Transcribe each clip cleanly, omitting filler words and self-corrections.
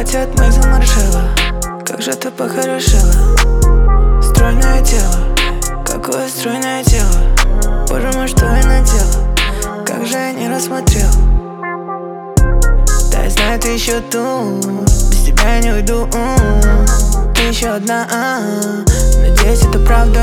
Платье от моих замаршило. Как же ты похорошела. Стройное тело, какое стройное тело. Боже мой, что я надела. Как же я не рассмотрел. Да, я знаю, ты еще тут. Без тебя я не уйду. Ты еще одна. Надеюсь, это правда.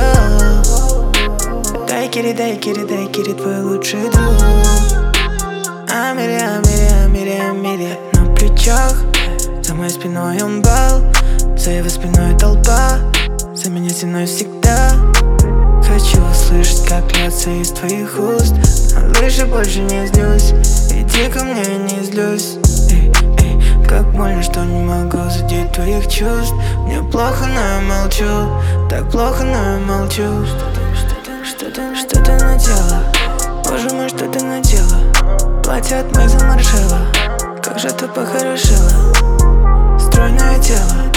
Дай кири, дай кири, дай кири, твой лучший друг. Амири, амири, амири, амири. На плечах, за моей спиной он бал. За его спиной толпа, за меня стеной всегда. Хочу услышать, как льется из твоих уст. На лыжи больше не злюсь, иди ко мне, я не злюсь. Эй, эй, как больно, что не могу задеть твоих чувств. Мне плохо, но я молчу. Так плохо, но я молчу. Что ты надела? Боже мой, что ты надела? Платье от моих замаршило. Как же ты похорошела. Стройное тело,